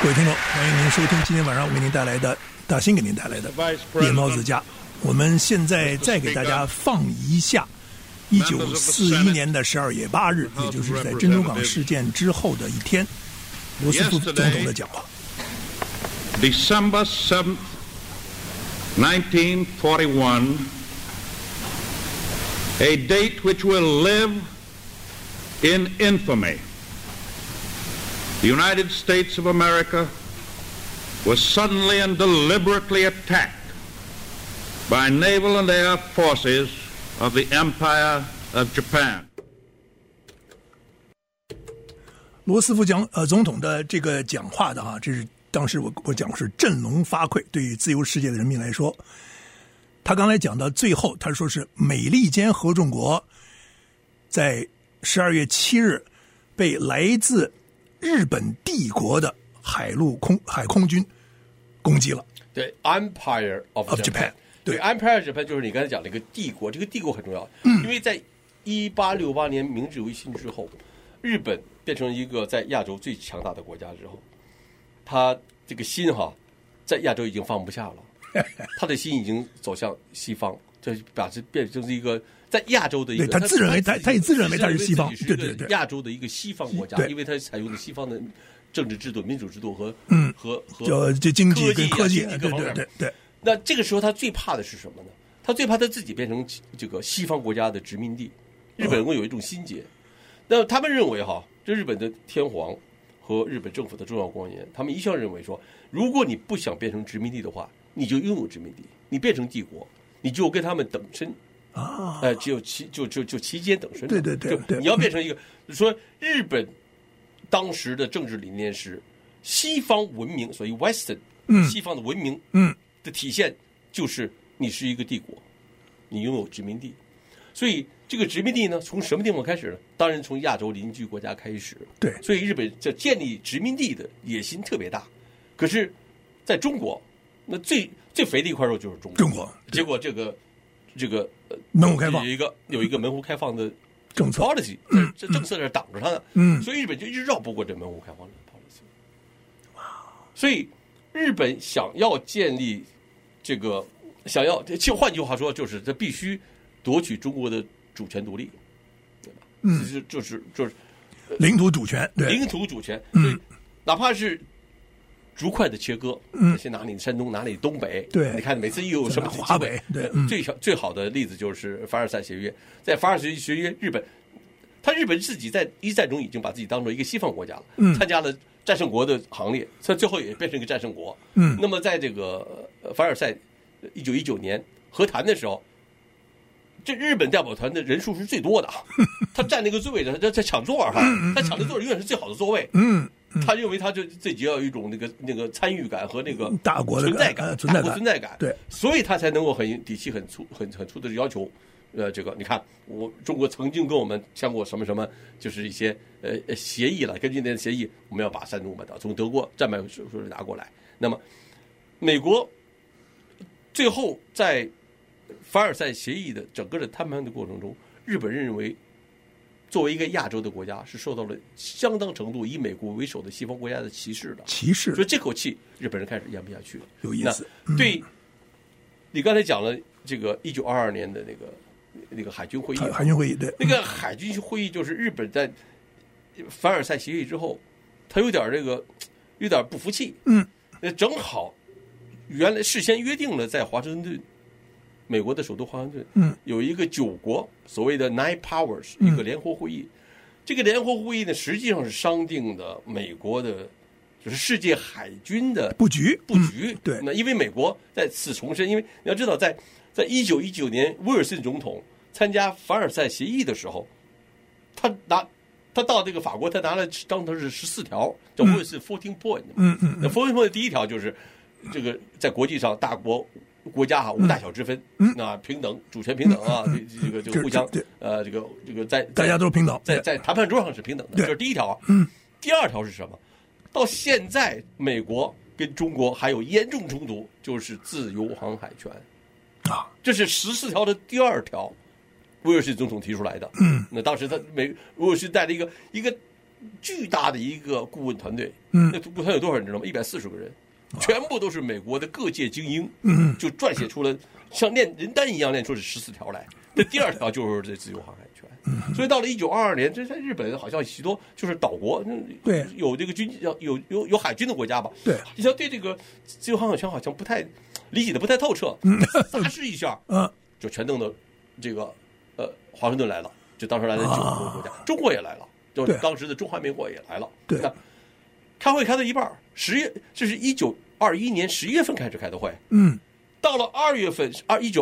各位听众，欢迎您收听今天晚上我给您带来的大新给您带来的猎猫子家。我们现在再给大家放一下1941年的12月8日，也就是在珍珠港事件之后的一天，罗斯福总统的讲话。 December 7th, 1941, a date which will live in infamy.The United States of America was suddenly and deliberately attacked by naval and air forces of the Empire of Japan. 罗斯福总统的这个讲话的这是当时我讲是振聋发聩，对于自由世界的人民来说，他刚才讲到最后，他说是美利坚合众国在12月7日被来自日本帝国的海空军攻击了。 对 ，Empire of Japan。对 ，Empire of Japan 就是你刚才讲的一个帝国，这个帝国很重要，因为在1868年明治维新之后，日本变成一个在亚洲最强大的国家之后，他这个心在亚洲已经放不下了，他的心已经走向西方，这把这变成一个。在亚洲的一个， 他自认为他也自认为他是西方，对， 亚洲的一个西方国家，因为他采用的西方的政治制度、民主制度和经济跟科技各方面。 对。 那这个时候他最怕的是什么呢？他最怕他自己变成这个西方国家的殖民地。日本人会有一种心结，那他们认为这日本的天皇和日本政府的重要官员，他们一向认为说，如果你不想变成殖民地的话，你就拥有殖民地，你变成帝国，你就跟他们等身。只有期间等身。 对， 你要变成一个说日本当时的政治理念是西方文明，所以 Western，西方的文明的体现就是你是一个帝国，你拥有殖民地，所以这个殖民地呢，从什么地方开始呢？当然从亚洲邻居国家开始。 对， 所以日本这建立殖民地的野心特别大，可是在中国，那最肥的一块肉就是中国。结果这个门户开放有一个门户开放的政策 policy， 这政策是挡着他的，所以日本就一直绕不过这门户开放的 policy。所以日本想要建立这个，换句话说，就是他必须夺取中国的主权独立，对吧？就是领土主权，对， 领土主权，所以哪怕是逐块的切割，先拿你山东，拿你东北， 对， 你看每次又有什么华北，对， 最好的例子就是凡尔赛协约。在凡尔赛协约，日本自己在一战中已经把自己当做一个西方国家了，参加了战胜国的行列，所以最后也变成一个战胜国。那么在这个凡尔赛1919年和谈的时候，这日本代表团的人数是最多的，他占那个座位的，他在抢座他抢的座位永远是最好的座位。他认为他就自己要有一种那个参与感和那个大国的存在感， 对， 所以他才能够底气很粗的要求。这个你看，中国曾经跟我们签过什么，就是一些协议了，根据那个协议，我们要把山东从德国战败手里拿过来。那么，美国最后在凡尔赛协议的整个的谈判的过程中，日本人认为，作为一个亚洲的国家，是受到了相当程度以美国为首的西方国家的歧视的。所以这口气日本人开始咽不下去了。 有意思。 对，你刚才讲了这个1922年的那个海军会议。 海军会议，对， 那个海军会议就是日本在凡尔赛协议之后，他有点不服气。正好原来事先约定了在华盛顿。美国的首都华盛顿，有一个9国所谓的 Nine Powers 一个联合会议，这个联合会议呢，实际上是商定的美国的，就是世界海军的布局。 对， 那因为美国在此重申，因为你要知道，在1919年威尔森总统参加凡尔赛协议的时候，他到这个法国，他拿了当时是14条，叫威尔森14 point。那14 point 的第一条就是这个在国际上大国家无大小之分，那平等，主权平等这个互相这个在大家都平等， 在谈判桌上是平等的，这是第一条。第二条是什么？到现在美国跟中国还有严重冲突，就是自由航海权这是14条的第2条，威尔逊总统提出来的。那当时威尔逊带了一个巨大的一个顾问团队，那顾问团有多少人知道吗？140个人，全部都是美国的各界精英，就撰写出了像练人单一样练出了14条来。这第2条就是这自由航海权。所以到了1922年，这在日本好像许多就是岛国， 对， 有这个军有海军的国家吧， 对， 你像对这个自由航海权好像不太理解的不太透彻，杂志一下，就全弄到这个华盛顿来了，就当时来了9个国家，中国也来了，就当时的中华民国也来了， 对， 开会开到一半，10月，这是1921年11月份开始开的会，到了2月份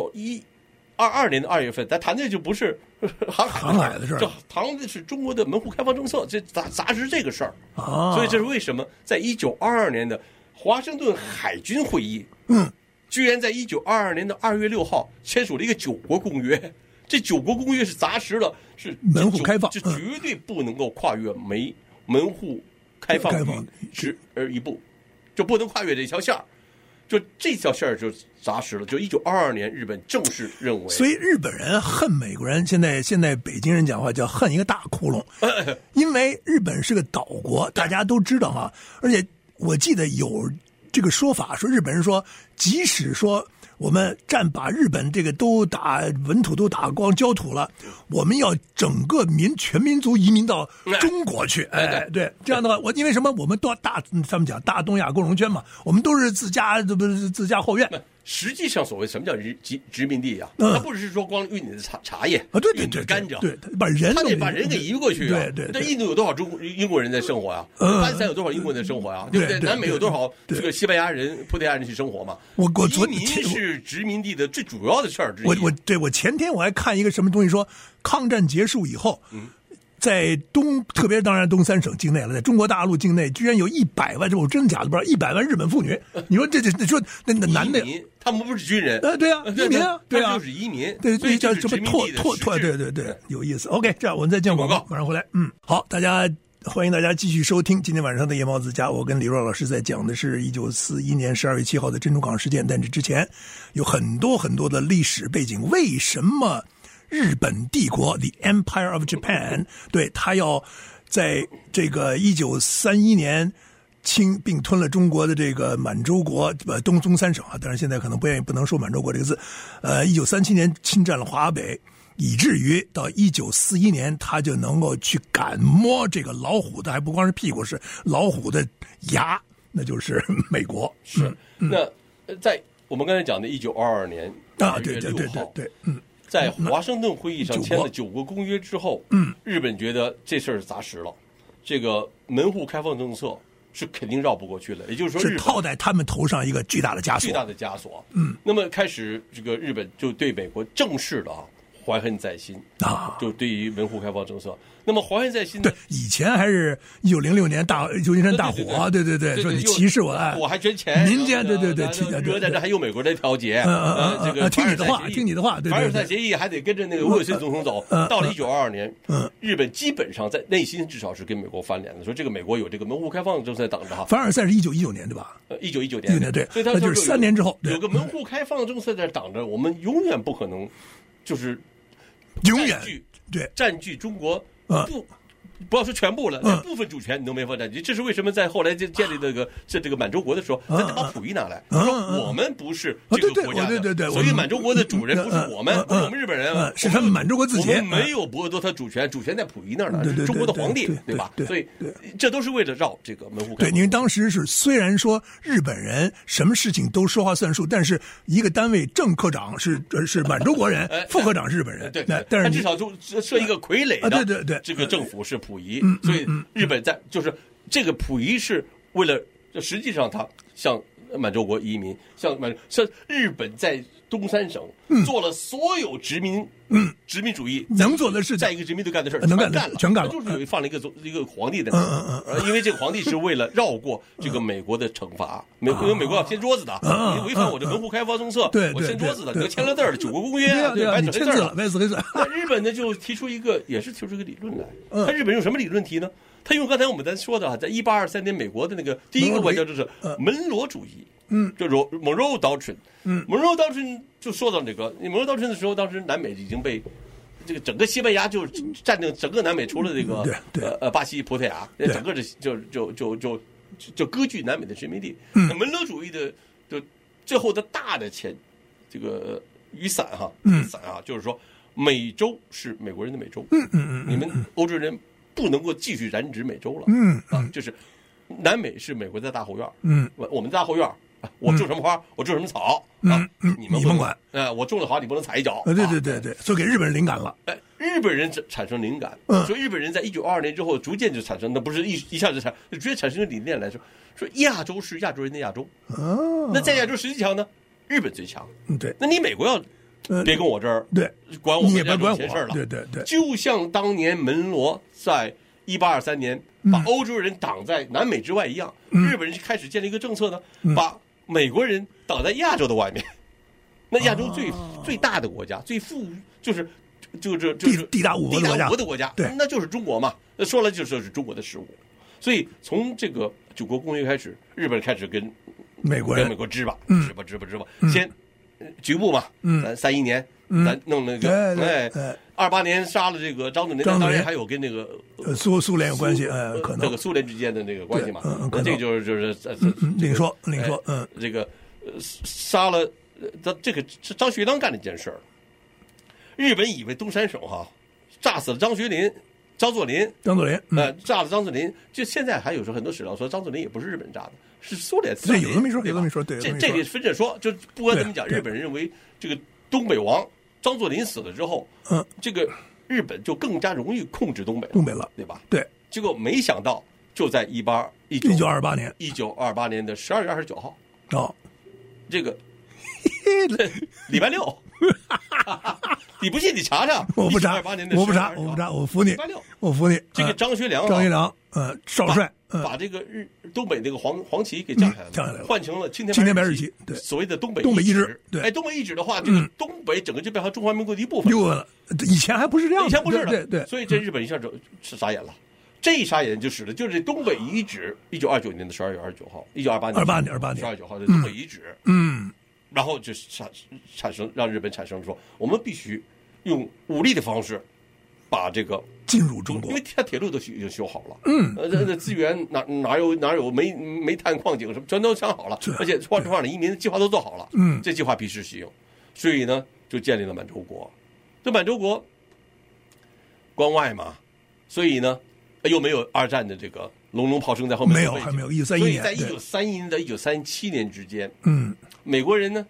，1922年的2月份，咱谈的就不是航海的事儿，这谈的是中国的门户开放政策，这杂志这个事儿啊。所以这是为什么在1922年的华盛顿海军会议，居然在1922年的2月6号签署了一个9国公约。这9国公约是砸实了，是门户开放， 这绝对不能够跨越门户开放而一步，就不能跨越这条线儿。就这条线儿就砸实了，就1922年日本正式认为， 所以日本人恨美国人，现在北京人讲话叫恨一个大窟窿，因为日本是个岛国，大家都知道哈，而且我记得有这个说法，说日本人说，即使说我们把日本这个都文土都打光焦土了，我们要整个全民族移民到中国去。对，这样的话，因为什么？我们都他们讲大东亚共荣圈嘛，我们都是自家后院。 实际上，所谓什么叫殖民地啊？它不是说光运你的茶叶啊，对， 甘蔗， 对，他得把人给移过去啊。对，那印度有多少英国人在生活呀？巴基斯坦有多少英国人在生活呀？对不对？南美有多少这个西班牙人、葡萄牙人去生活嘛？移民是殖民地的最主要的事儿之一。 我前天我还看一个什么东西说，抗战结束以后，在特别当然东三省境内了，在中国大陆境内，居然有100万，这我真的假的不知道，100万日本妇女。你说你说那男的， 他们不是军人， 对啊，移民啊，对啊， 就是移民， 对， 所以叫什么拓，对，有意思。OK， 这样我们再见广告，马上回来。好，欢迎大家继续收听今天晚上的夜猫子家，我跟李若老师在讲的是1941年12月7号的珍珠港事件，但这之前有很多很多的历史背景，为什么日本帝国 The Empire of Japan 对他要在这个1931年并吞了中国的这个满洲国东三省啊，当然现在可能不能说满洲国这个字，1937年侵占了华北，以至于到1941年他就能够去敢摸这个老虎的，还不光是屁股，是老虎的牙，那就是美国。 是那在我们刚才讲的1922年2月6号， 对， 在华盛顿会议上签了9国公约之后，日本觉得这事儿砸实了，这个门户开放政策是肯定绕不过去了，也就是说是套在他们头上一个巨大的枷锁。那么开始这个日本就对美国正式的怀恨在心啊，就对于门户开放政策。那么怀恨在心呢？ 对，以前还是1906年旧金山大火，对，说你歧视我， 我还捐钱， 民间对， 在这还有美国人调解，这个听你的话，对， 凡尔赛协议还得跟着那个威尔森总统走。到了1922年，日本基本上在内心至少是跟美国翻脸的，说这个美国有这个门户开放政策等着哈。 凡尔赛是1919年对吧 ？1919年， 对， 所以他就是3年之后有个门户开放政策在挡着，我们永远不可能就是永远占据中国不要说全部了，连部分主权你都没法占据。这是为什么在后来建立这个满洲国的时候，咱得把溥仪拿来，说我们不是这个国家的， 对， 所以满洲国的主人不是我们，不是我们日本人， 是他们满洲国自己， 我们没有剥夺他主权在溥仪那儿呢，是中国的皇帝，对吧？所以这都是为了绕这个门户开放。 对，因为当时是虽然说日本人什么事情都说话算数，但是一个单位正科长是满洲国人，副科长是日本人， 对， 但是至少就设一个傀儡的，对，这个政府是溥仪，所以日本就是这个溥仪是为了，实际上他向满洲国移民，像日本在东三省做了所有殖民主义能做的事， 在一个殖民地干的事全干了， 就是放了一个皇帝的，因为这个皇帝是为了绕过这个美国的惩罚，因为美国要掀桌子的，你违反我的门户开放政策，我掀桌子的，你签了字儿9国公约， 对， 白纸黑字了，白纸黑字。 那日本呢就提出一个理论来，他日本用什么理论提呢？他用刚才我们说的，在1823年美国的那个第一个外交就是门罗主义，就 Monroe Doctrine，Monroe Doctrine 就说到这个 Monroe Doctrine 的时候，当时南美已经被这个整个西班牙就是占领整个南美，除了这个巴西、葡萄牙，整个就割据南美的殖民地。那门罗主义的最后的大的这个雨伞就是说美洲是美国人的美洲，你们欧洲人不能够继续染指美洲了，就是南美是美国的大后院，我们的大后院。我种什么花，我种什么草你们甭管。 我种的好，你不能踩一脚。 对，所以给日本人灵感了。 日本人产生灵感，所以日本人在1922年之后逐渐就产生，那不是一下子直接产生个理念来说亚洲是亚洲人的亚洲。那在亚洲实际上呢，日本最强。 对， 那你美国要别跟我这儿管我们亚洲闲事了。 对， 就像当年门罗在1823年把欧洲人挡在南美之外一样，日本人开始建立一个政策呢，把美国人挡在亚洲的外面。那亚洲最大的国家，最富就是地大物博的国家， 对， 那就是中国嘛。那说来就是中国的事物。所以从这个九国公约开始，日本开始跟美国支吧，先局部嘛，咱31年咱弄那个28年杀了这个张作霖，当然还有跟那个苏联有关系，可能这个苏联之间的那个关系嘛。那这个就是另说， 这个杀了这个是张学良干的一件事儿。日本以为东三省炸死了张作霖，炸了张作霖。就现在还有时候很多史料说张作霖也不是日本炸的，是苏联。 对，有这么一说，对， 这个分着说，就不管怎么讲，日本人认为这个东北王张作霖死了之后，这个日本就更加容易控制东北了，对吧？ 对。 结果没想到，就在 1928年的12月29号，这个礼拜六。你不信你查查， 我不查，我服你，我服你。 这个张学良少帅把这个东北那个黄旗给降下来了，换成了青天白日旗，对，所谓的东北一支。对， 东北一支的话，这个东北整个就变成中华民国的一部分了。以前还不是这样， 以前不是的， 对。 所以这日本一下就是傻眼了。这一傻眼就使得就是东北遗址，1929年的12月29号，1928年12月9号的东北遗址，然后就产生让日本产生说，我们必须用武力的方式把这个进入中国， 因为它铁路都已经修好了，这资源哪有煤炭矿井什么全都想好了，而且换的移民计划都做好了，这计划必须实行，所以呢就建立了满洲国。这满洲国关外嘛，所以呢又没有二战的这个隆隆炮声在后面， 还没有1931年， 所以在1931年到1937年之间，美国人呢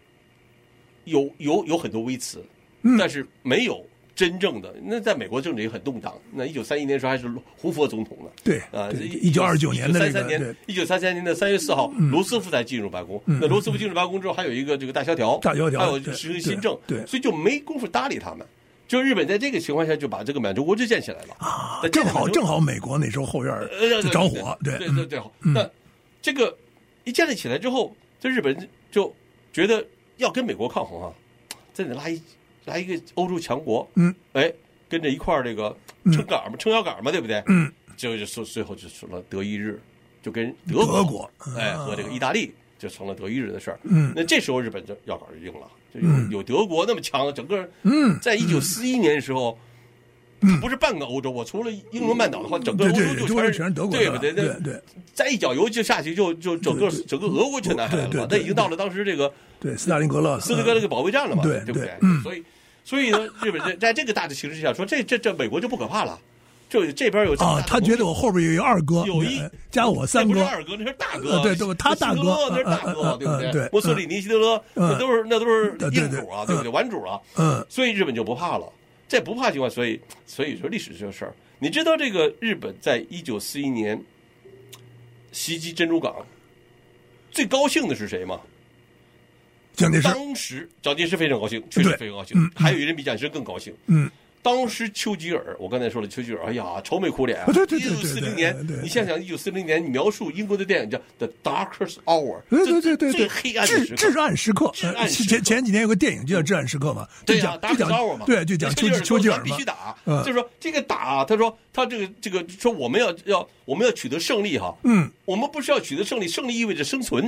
有很多微词，但是没有真正的。那在美国政治也很动荡。那1931年的时候还是胡佛总统呢， 对1929年的 1933年的3月4号，罗斯福才进入白宫。那罗斯福进入白宫之后，还有一个这个大萧条，还有实行新政， 对， 所以就没工夫搭理他们。就日本在这个情况下就把这个满洲国就建起来了啊，正好美国那时候后院就着火，对。 那这个一建立起来之后，这日本就觉得要跟美国抗衡再得拉一个欧洲强国，跟着一块这个撑腰杆嘛，对不对？就最后就成了德意日，就跟德国和这个意大利就成了德意日的事儿。那这时候日本就腰杆就硬了。有德国那么强，整个在1941年的时候，不是半个欧洲，我除了英伦半岛的话，整个欧洲就全是德国， 对不对？对，再一脚油就下去，就整个俄国全拿下来了嘛。那已经到了当时这个斯大林格勒这个保卫战了嘛， 对不对？所以呢，日本在这个大的形势下说，这美国就不可怕了。就这边有他觉得我后边有一二哥，加我三哥， 那不是二哥，那是大哥， 对，他大哥， 那是大哥，对不对？ 对， 墨索里尼、希特勒，那都是硬主啊，对不对？顽主啊，所以日本就不怕了。这不怕情况，所以说历史这个事儿，你知道这个日本在1941年袭击珍珠港，最高兴的是谁吗？当时蒋介石非常高兴，确实非常高兴，还有一人比蒋介石更高兴，当时丘吉尔，我刚才说了，丘吉尔，哎呀，愁眉苦脸啊。 对 1940年，你想想，1940年，你描述英国的电影叫《The Darkest Hour》， 对， 最黑暗的时刻， 至暗时刻。前几年有个电影就叫《至暗时刻》嘛， 对呀，Darkest Hour 嘛， 对，就讲丘吉尔必须打，就是说这个打，他说他这个说我们要取得胜利哈，我们不是要取得胜利，胜利意味着生存，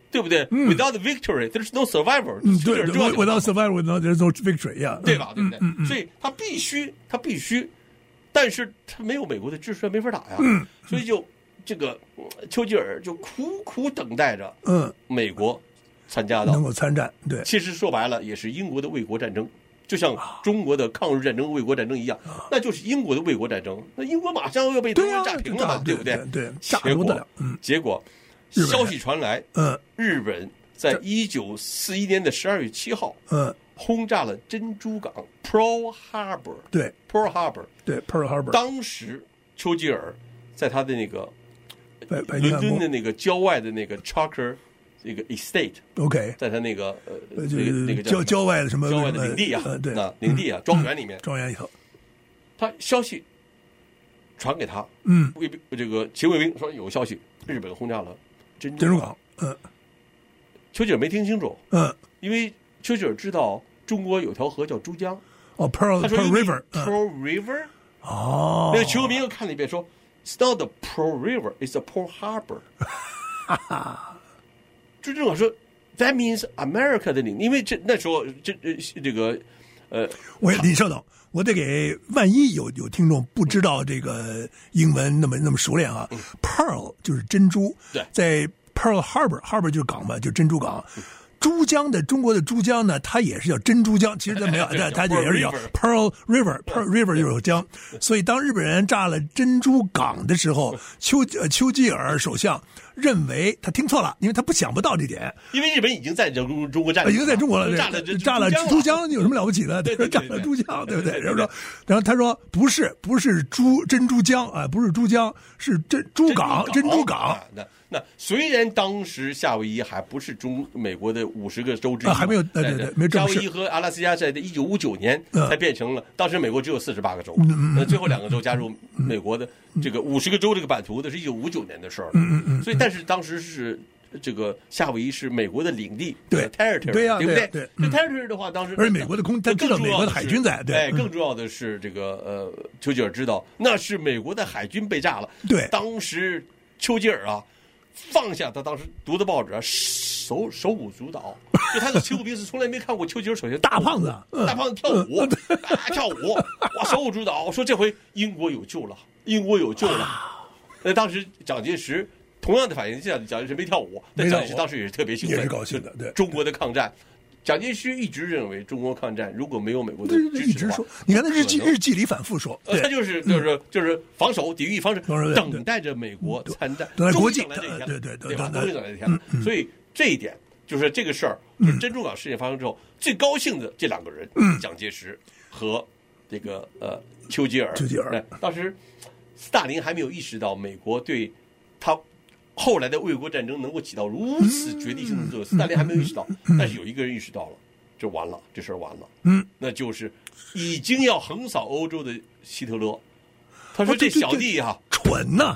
对不对？Without victory, there's no survivor。 对 ，Without survivor, there's no victory， 呀， 对吧？对不对？所以他必须，但是他没有美国的支持，没法打呀。所以就这个丘吉尔就苦苦等待着，美国参加到能够参战。对， 其实说白了也是英国的卫国战争。就像中国的抗日战争、卫国战争一样，那就是英国的卫国战争。那英国马上要被德国炸平了嘛，对不对？ 对，炸不得了。 结果消息传来，日本在1941年的12月7号，轰炸了珍珠港 Pearl Harbor。 对 ，Pearl Harbor。 对 ，Pearl Harbor。 当时丘吉尔在他的那个伦敦的那个郊外的那个 Chalker。这个 estate，OK， 在他那个那个郊外的什么郊外的领地啊， 对， 领地啊，庄园里面， 庄园以后， 他消息传给他，这个勤卫兵说有消息，日本轰炸了珍珠港，丘吉尔没听清楚，因为丘吉尔知道中国有条河叫珠江， Pearl River， 哦， 那个勤卫兵又看了一遍说 ，It's not the Pearl River, it's the Pearl Harbor。朱正好说 ，That means America 的领地，因为那时候这个李校长，我得给万一有听众不知道这个英文那么熟练啊，Pearl 就是珍珠， 对， 在 Pearl Harbor 就是港嘛，就珍珠港。珠江的中国的珠江呢，它也是叫珍珠江，其实它没有，它也是叫 Pearl River 就是江。所以当日本人炸了珍珠港的时候，丘吉尔首相认为他听错了，因为他想不到这点。 因为日本已经在中国战， 已经在中国了， 炸了珠江有什么了不起的？对，炸了珠江，对不对？然后他说不是珍珠江啊，不是珠江，是珍珠港。 那虽然当时夏威夷还不是美国的50个州之一， 还没有对，没正式。 夏威夷和阿拉斯加在1959年才变成了，当时美国只有48个州，那最后2个州加入美国的这个50个州这个版图的是1959年的事儿。所以但是当时是这个夏威夷是美国的领地， 对 territory， 对呀， 对不对？ 对 territory 的话，当时而美国的他知道美国的海军在，对， 更重要的是这个丘吉尔知道那是美国的海军被炸了， 对， 当时丘吉尔啊。放下他当时读的报纸啊，手舞足蹈，就他的勤务兵是从来没看过丘吉尔首先大胖子跳舞，跳舞，哇，手舞足蹈，说这回英国有救了。那当时蒋介石同样的反应，蒋介石没跳舞，但蒋介石当时也是特别兴奋， 也是高兴的。对， 中国的抗战。蒋介石一直认为中国抗战如果没有美国的支持的话， 你看他日记里反复说， 他就是防守、抵御、防守，等待着美国参战， 等待国际， 对吧？终于等来这一天。所以这一点就是这个事儿，就是珍珠港事件发生之后，最高兴的这2个人，蒋介石和这个丘吉尔。当时斯大林还没有意识到美国对他。后来的卫国战争能够起到如此决定性的作用，斯大林还没有意识到，但是有一个人意识到了，这完了，这事儿完了。那就是已经要横扫欧洲的希特勒。他说：“这小弟哈， 蠢呐！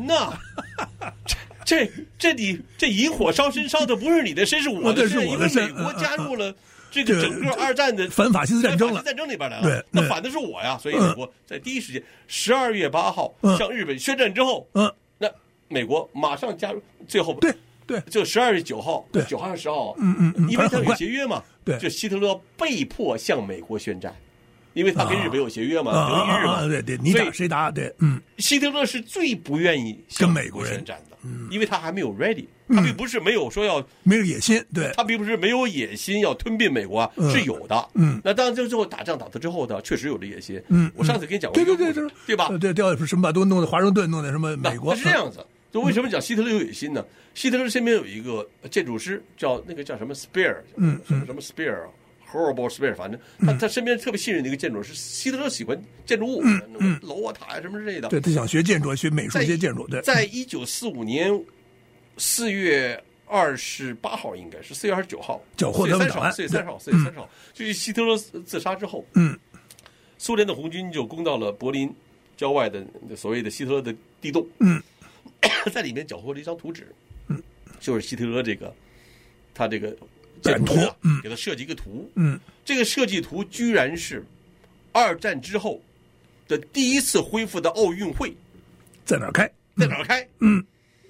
这引火烧身，烧的不是你的身，是我的身，因为美国加入了这个整个2战的反法西斯战争里边来了。那反的是我呀，所以美国在第一时间12月8号向日本宣战之后，那。”美国马上加入，最后对， 就12月9号，对，9号还是10号，因为他有协约嘛， 对， 就希特勒被迫向美国宣战，因为他跟日本有协约嘛，德意日嘛， 对，你打谁打，对， 希特勒是最不愿意向美国宣战的，因为他还没有 ready， 他并不是没有说要没有野心，对， 他并不是没有野心要吞并美国啊，是有的，那当然最后打仗打到之后的，确实有了野心，我上次跟你讲过一个故事，对吧？ 对，什么把都弄的华盛顿，弄的什么美国， 是这样子。就为什么讲希特勒有野心呢？希特勒身边有一个建筑师，叫什么 Spear， 什么 Spear，Horrible Spear， 反正他身边特别信任的一个建筑师。希特勒喜欢建筑物，楼啊塔啊什么之类的。 对，他想学建筑，学美术，学建筑。对， 在1945年4月28号，应该是4月29号， 缴获他们档案。 4月3号，就是希特勒自杀之后，苏联的红军就攻到了柏林郊外的所谓的希特勒的地洞，在里面缴获了一张图纸，就是希特勒他这个建筑师给他设计一个图，这个设计图居然是2战之后的第一次恢复的奥运会在哪儿开？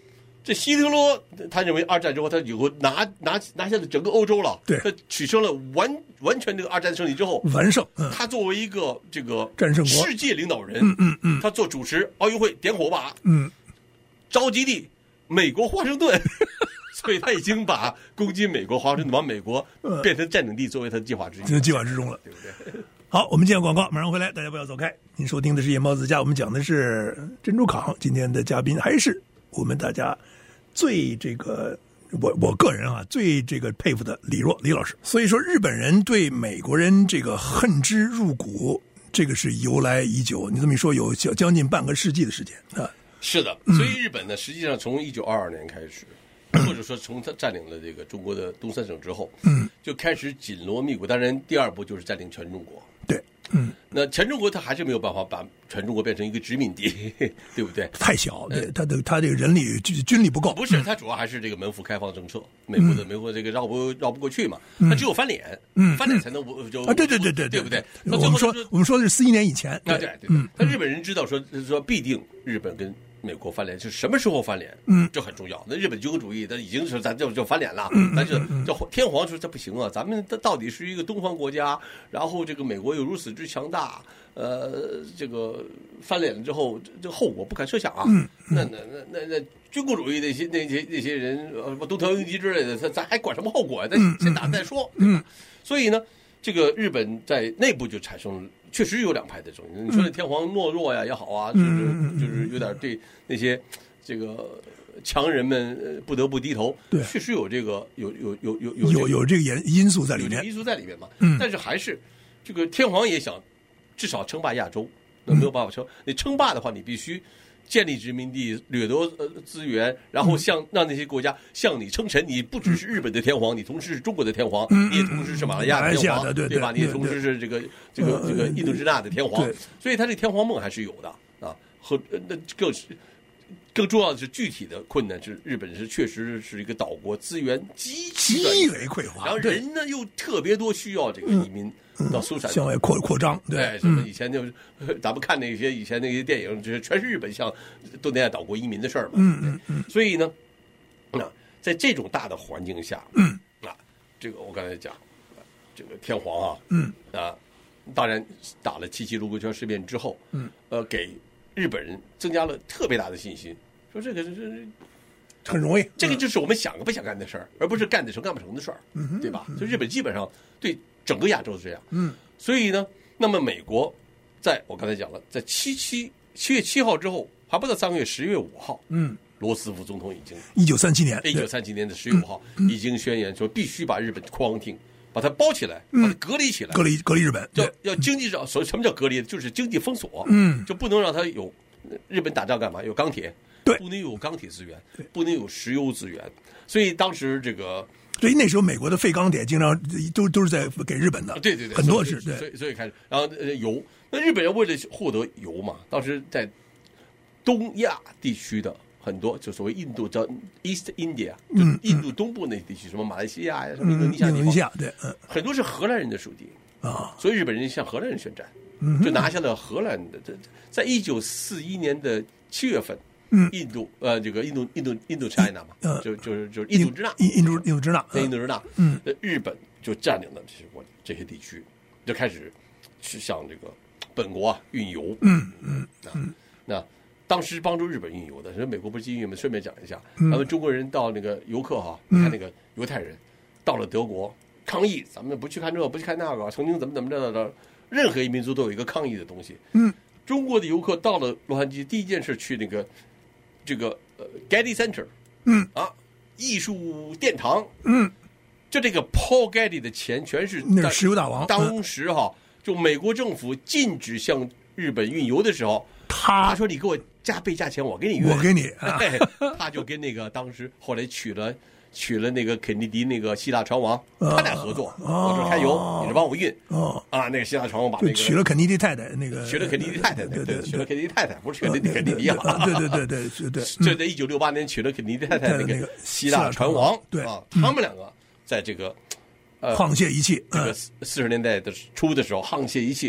这希特勒他认为二战之后他以后拿下了整个欧洲了， 对， 他取胜了完全这个二战胜利之后完胜， 他作为一个这个战胜国世界领导人，他做主持奥运会点火把，召集地美国华盛顿，所以他已经把攻击美国华盛顿往美国变成占领地作为他的计划之一， 计划之中了， 对不对？ 好，我们接广告，马上回来，大家不要走开。您收听的是夜猫子家，我们讲的是珍珠港，今天的嘉宾还是我们大家最这个我个人啊最这个佩服的李若李老师。所以说日本人对美国人这个恨之入骨，这个是由来已久。你这么一说，有将近半个世纪的时间啊。 是的，所以日本呢，实际上从1922年开始，或者说从他占领了这个中国的东三省之后，就开始紧锣密鼓。当然，第二步就是占领全中国。 对， 那全中国他还是没有办法把全中国变成一个殖民地，对不对？ 太小，对他这个人力军力不够。 不是，他主要还是这个门户开放政策，美国这个绕不过去嘛，他只有翻脸，翻脸才能就对， 对不对？ 我们说的是41年以前， 对，他日本人知道说必定日本跟美国翻脸是什么时候翻脸？这很重要。那日本军国主义，他已经是咱就翻脸了。但是这天皇说这不行啊，咱们到底是一个东方国家，然后这个美国又如此之强大，这个翻脸了之后，这个后果不堪设想啊。那军国主义那些人，东条英机之类的，咱还管什么后果呀？咱先打再说。所以呢，这个日本在内部就产生了。确实有两派的争议，你说那天皇懦弱呀也好啊，就是有点对那些这个强人们不得不低头， 对， 确实有这个有这个因素在里面， 有这个因素在里面嘛。但是还是这个天皇也想至少称霸亚洲，那没有办法称。你称霸的话，你必须建立殖民地，掠夺资源，然后让那些国家向你称臣。你不只是日本的天皇，你同时是中国的天皇，你也同时是马来亚的天皇，对吧？你也同时是这个印度支那的天皇。所以他这天皇梦还是有的啊。和那更重要的是，具体的困难是日本确实是一个岛国，资源极为匮乏， 然后人呢又特别多，需要这个移民到苏珊向外扩张。对， 什么以前就是咱们看那些以前那些电影，就是全是日本向东南亚岛国移民的事儿嘛。所以呢，在这种大的环境下，这个我刚才讲，这个天皇当然打了77卢沟桥事变之后，给日本人增加了特别大的信心，说这个是很容易， 这个就是我们想不想干的事儿，而不是干得成干不成的事儿，对吧？所以日本基本上对整个亚洲是这样。所以呢，那么美国在我刚才讲了，在7月7号之后，还不到3个月，10月5号，罗斯福总统已经 1937年 ，1937年的10月5号已经宣言说，必须把日本框定，把它包起来，把它隔离起来， 隔离日本， 要经济上，什么叫隔离？就是经济封锁，就不能让它有日本打仗干嘛？有钢铁， 对， 不能有钢铁资源，不能有石油资源。所以当时这个， 所以那时候美国的废钢铁经常都是在给日本的， 对， 很多是， 所以开始，然后油，那日本人为了获得油嘛，当时在东亚地区的。很多就所谓印度叫 East India， 就印度东部那地区，什么马来西亚呀，什么印度尼西亚地方， 对， 很多是荷兰人的属地啊， 所以日本人向荷兰人宣战，就拿下了荷兰的。在1941年的7月份，印度这个印度 China 嘛，就是印度支那， 印度支那， 日本就占领了这些地区，就开始去向这个本国运油，那。当时帮助日本运油的，美国不是禁运吗？顺便讲一下，咱们中国人到那个游客看那个犹太人到了德国抗议，咱们不去看这个，不去看那个，曾经怎么着的，任何一民族都有一个抗议的东西。中国的游客到了洛杉矶，第一件事去那个这个Getty Center，艺术殿堂，就这个 Paul Getty 的钱全是那石油大王， 当时就美国政府禁止向日本运油的时候。他说：“你给我加倍价钱，我给你运。” 我给你， 他就跟那个当时后来娶了那个肯尼迪那个希腊船王，他俩合作，我这开油，你这帮我运。那个希腊船王把那个娶了肯尼迪太太，那个娶了肯尼迪太太，对，娶了肯尼迪太太，不是娶了肯尼迪啊， 对， 就在1968年娶了肯尼迪太太那个希腊船王， 对他们两个在这个沆瀣一气， 这个40年代的初的时候沆瀣一气。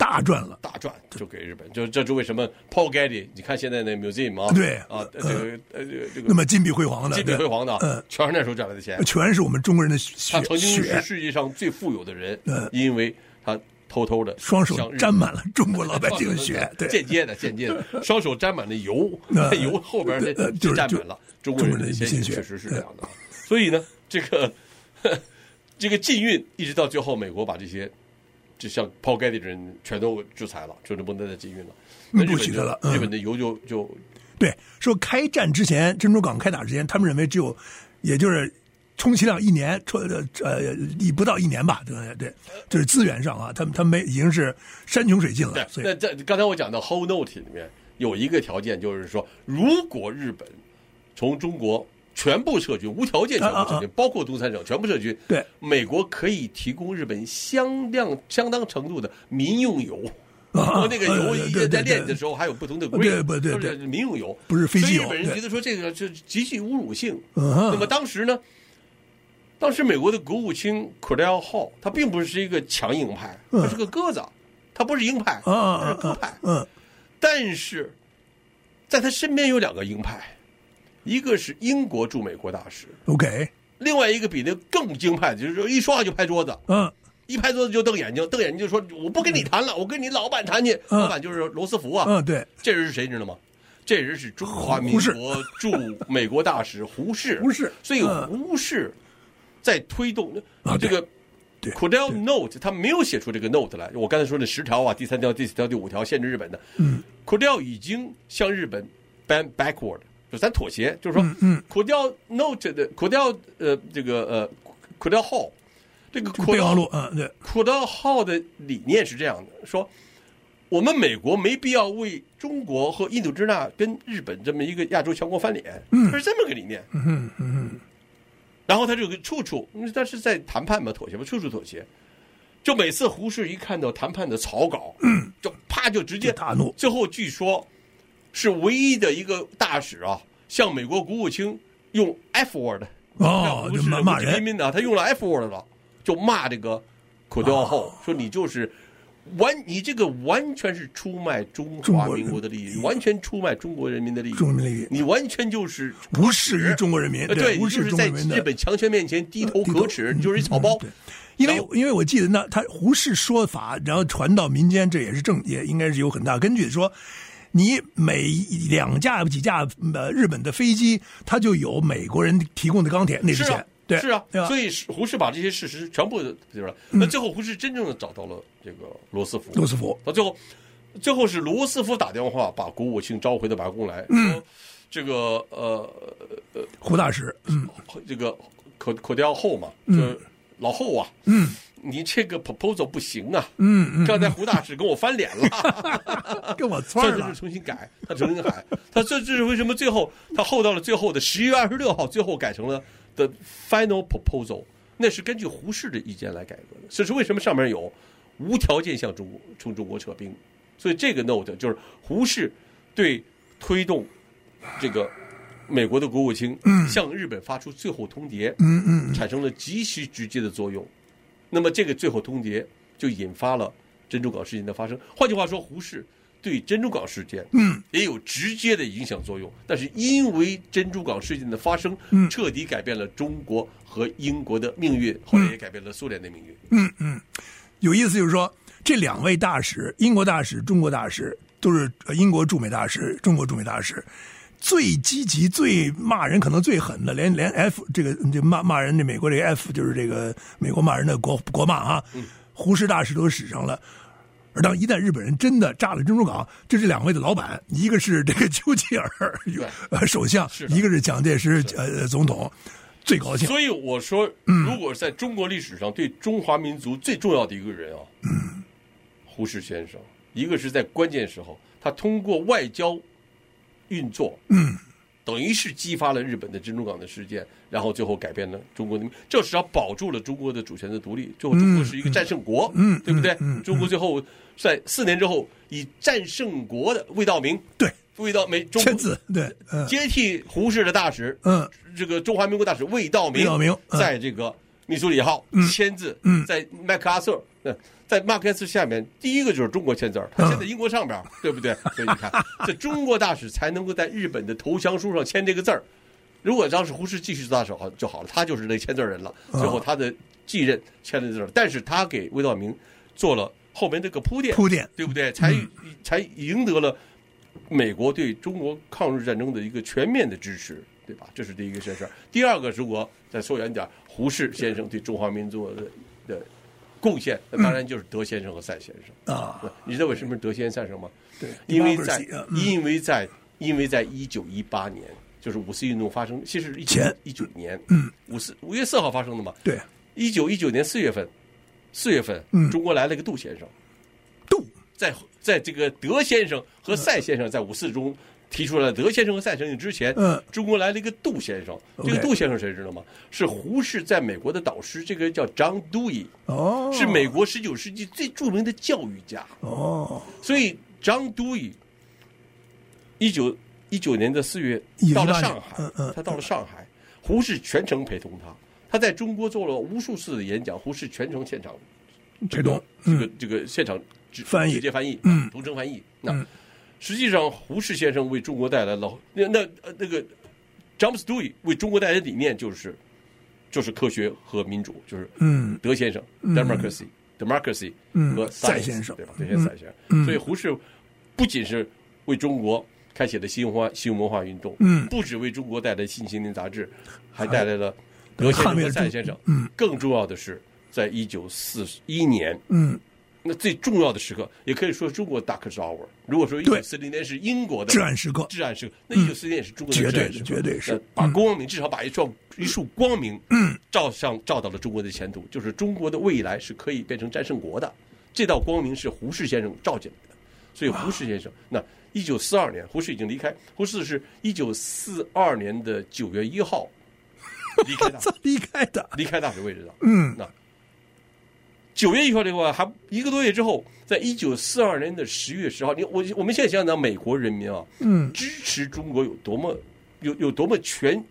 大赚了， 大赚就给日本，这就为什么 Paul Getty， 你看现在那 museum 啊， 对这个那么金碧辉煌的， 金碧辉煌的，全是那时候赚来的钱， 全是我们中国人的血。 他曾经是世界上最富有的人，因为他偷偷的双手沾满了中国老百姓的血，对， 间接的，双手沾满了油，油后边的就沾满了中国人的鲜血，确实是这样的。所以呢，这个禁运一直到最后，美国把这些就像Paul Getty的人全都制裁了，就是不能再禁运了， 不许的了。 日本的油就对，说开战之前，珍珠港开打之前，他们认为也就是充其量1年，不到1年吧，对，就是资源上啊，他们已经是山穷水尽了。 对，那在刚才我讲的 whole note 里面有一个条件，就是说，如果日本从中国全部撤军，无条件全部撤军，包括东三省全部撤军， 对， 美国可以提供日本相当程度的民用油。那个油在炼的时候还有不同的规定， 对， 民用油不是飞机油。 所以日本人觉得说这个是极具侮辱性。那么当时美国的国务卿 Cordell Hull 他并不是一个强硬派，他是个鸽子，他不是鹰派，他是鸽派。但是在他身边有2个鹰派，一个是英国驻美国大使 ，OK， 另外一个比那更鹰派，就是说一说话就拍桌子，一拍桌子就瞪眼睛就说我不跟你谈了，我跟你老板谈去。老板就是罗斯福啊。 对， 这人是谁你知道吗？这人是中华民国驻美国大使胡适。所以胡适在推动这个 Cordell Note， 他没有写出这个 note 来。我刚才说的10条啊，第3条、第4条、第5条限制日本的。Cordell 已经向日本 bend backward， 就咱妥协，就是说，Cordell Note 的 Cordell Cordell Hall。这个备忘录对 ，Cordell Hall 的理念是这样的，说我们美国没必要为中国和印度支那跟日本这么一个亚洲强国翻脸，是这么个理念。然后他这个但是在谈判嘛，妥协嘛，处处妥协。就每次胡适一看到谈判的草稿，就啪就直接大怒。 最后据说是唯一的一个大使啊，向美国国务卿用 F word， 就骂人呢，他用了 F word 了。就骂这个Cordell Hull，说你就是你这个完全是出卖中华民国的利益，完全出卖中国人民的利益，你完全就是无视于中国人民， 对， 无视就是在日本强权面前低头可耻，你就是一草包。 因为我记得他胡适说法，然后传到民间，这也应该是有很大根据的，说你每2架几架日本的飞机，它就有美国人提供的钢铁，那是钱。 是啊，所以胡适把这些事实全部提出来。那最后胡适真正的找到了这个罗斯福，到最后是罗斯福打电话把国务卿召回到白宫来，说这个胡大使， 这个Cordell Hull嘛，就老后啊，你这个 proposal 不行啊，刚才胡大使跟我翻脸了， 跟我窜了， 这就是重新改，他重新改，他这是为什么最后他后到了最后的11月26号，最后改成了的 final proposal， 那是根据胡适的意见来改革的。这是为什么上面有无条件向从中国撤兵，所以这个 note 就是胡适对推动这个美国的国务卿向日本发出最后通牒，产生了极其直接的作用。那么这个最后通牒就引发了珍珠港事件的发生。换句话说，胡适对珍珠港事件也有直接的影响作用，但是因为珍珠港事件的发生，彻底改变了中国和英国的命运，后来也改变了苏联的命运。 有意思就是说，这2位大使，英国大使、中国大使，都是英国驻美大使、中国驻美大使，最积极、最骂人，可能最狠的，连 F 这个就骂人的美国这个 F 就是这个美国骂人的国骂啊，胡适大使都使上了。而当一旦日本人真的炸了珍珠港，这2位的老板，一个是这个丘吉尔首相，一个是蒋介石总统，最高兴。 所以我说，如果在中国历史上对中华民族最重要的一个人啊，胡适先生，一个是在关键时候，他通过外交运作，等于是激发了日本的珍珠港的事件，然后最后改变了中国的，至少保住了中国的主权的独立。最后中国是一个战胜国，对不对？中国最后在4年之后以战胜国的魏道明， 对， 魏道明签字，对， 接替胡适的大使，这个中华民国大使魏道明，在这个密苏里号签字，在麦克阿瑟，在麦克阿瑟下面第一个就是中国签字，他签在英国上边，对不对？所以你看，这中国大使才能够在日本的投降书上签这个字儿。如果当时胡适继续做大使就好了，他就是那签字人了。最后他的继任签了字，但是他给魏道明做了后面这个铺垫，对不对？才赢得了美国对中国抗日战争的一个全面的支持，对吧？这是第一个事。第二个，如果再说远点，胡适先生对中华民族的贡献，当然就是德先生和赛先生啊。你知道为什么是德先生吗？ 对， 因为在1918年，就是五四运动发生，其实1919年，5月4号发生的嘛。 对 ，1919年4月份，中国来了一个杜先生。 杜在这个德先生和赛先生在5·4中提出了德先生和赛先生之前，中国来了一个杜先生。这个杜先生谁知道吗？是胡适在美国的导师，这个人叫张都义，是美国19世纪最著名的教育家。所以张都义1919年的4月到了上海，他到了上海，胡适全程陪同他。他在中国做了无数次的演讲，胡适全程现场陪同， 这个现场直接翻译，同声翻译。那实际上，胡适先生为中国带来了那个詹姆斯·杜伊为中国带来的理念就是科学和民主，就是德先生 democracy 和赛先生， 对吧？德先生、赛先生。所以胡适不仅是为中国开启了新文化运动，不只为中国带来新青年杂志，还带来了德先生和赛先生。更重要的是，在1941年，那最重要的时刻，也可以说中国 Dark Hour。如果说1940年是英国的至暗时刻， 那1940年也是中国的至暗时刻， 绝对是把光明，至少把一束光明，照到了中国的前途，就是中国的未来是可以变成战胜国的。这道光明是胡适先生照进来的，所以胡适先生，那1942年，胡适已经离开，胡适是1942年的9月1号离开大使位置的。那9月1号这个话，还1个多月之后，在1942年的10月10号，我们现在想想，美国人民啊，支持中国有多么全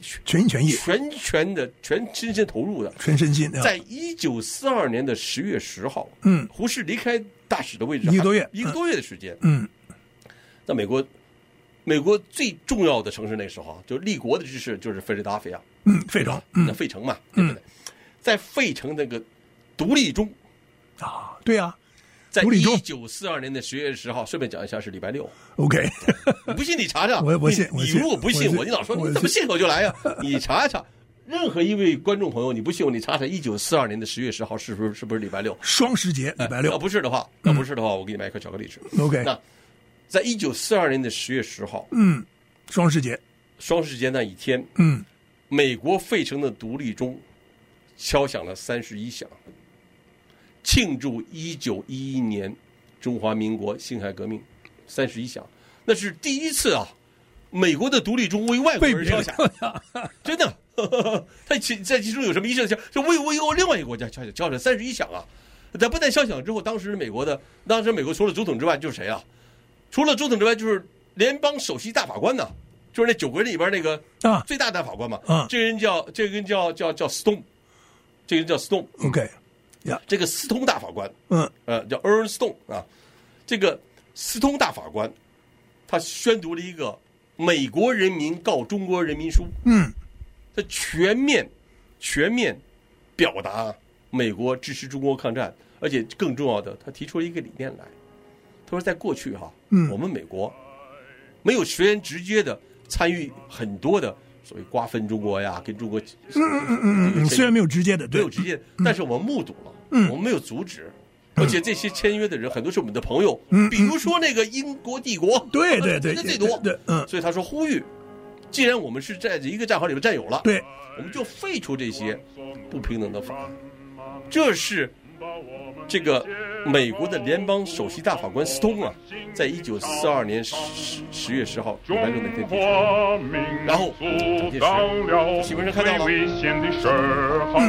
身心投入的， 全身心。 在1942年的10月10号，胡适离开大使的位置 1个多月的时间，那美国最重要的城市那时候啊，就立国的之势就是菲拉达菲亚， 费城， 那费城嘛，对不对？在费城那个独立中啊，对啊， 在1942年的10月10号，顺便讲一下是礼拜六。 OK， 你不信你查查， 我信。 你如果不信我，你老说你怎么信口就来呀？你查一查。任何一位观众朋友，你不信我，你查查1942年的10月10号是不是礼拜六？ 双十节礼拜六。 要不是的话，我给你买一颗巧克力吃。 OK。 那在1942年的10月10号， 双十节那一天，美国费城的独立钟敲响了31响，庆祝1911年中华民国辛亥革命31响，那是第一次啊，美国的独立钟为外国人敲响，真的。在其中有什么仪式？就为另外一个国家敲响31响啊！但不但敲响之后，当时美国除了总统之外就是谁啊？除了总统之外就是联邦首席大法官呢，就是那9个人里边那个最大的大法官嘛。这个人叫斯通，这个人叫斯通。 OK， 这个斯通大法官，叫 Ernst Stone 啊。这个斯通大法官，他宣读了一个美国人民告中国人民书。他全面表达美国支持中国抗战，而且更重要的，他提出了一个理念来。他说，在过去我们美国没有实然直接的参与很多的所谓瓜分中国呀，跟中国虽然没有直接的， 没有直接，但是我们目睹了，我们没有阻止。而且这些签约的人很多是我们的朋友，比如说那个英国帝国， 对， 最多，所以他说呼吁。既然我们是在一个战壕里面占有了， 对， 我们就废除这些不平等的法。这是这个美国的联邦首席大法官斯通啊，在1942年10月10号礼拜六那天提出。然后蒋介石新闻上看到了，那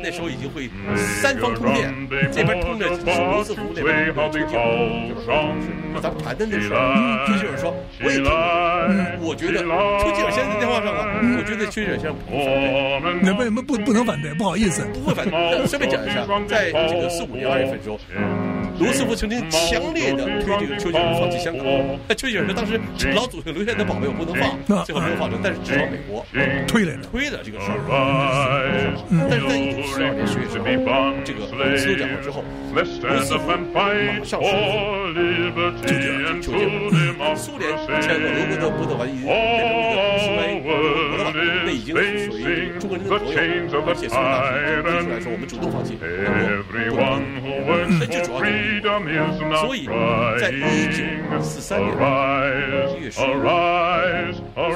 那时候已经会三方通电，这边通着罗斯福，那边通着丘吉尔，咱们谈的那时候，丘吉尔说我也听，我觉得丘吉尔先生在电话上啊，我觉得丘吉尔先生不反对， 那不能反对，不好意思， 不会反对。顺便讲一下，在这个45年2月份的时候，罗斯福曾经强烈的推这个丘吉尔放弃香港，那丘吉尔说当时老祖宗留下的宝贝我不能放，最后没有放成，但是至少美国推了这个事儿。但是在1942年10月10号，这个斯诺讲话之后，罗斯福马上就苏联签了俄国的波特完伊变成那个苏维俄了吧？那已经属于中国人的朋友，而且苏联大使提出来说我们主动放弃，那就主要是，所以在1943年1月11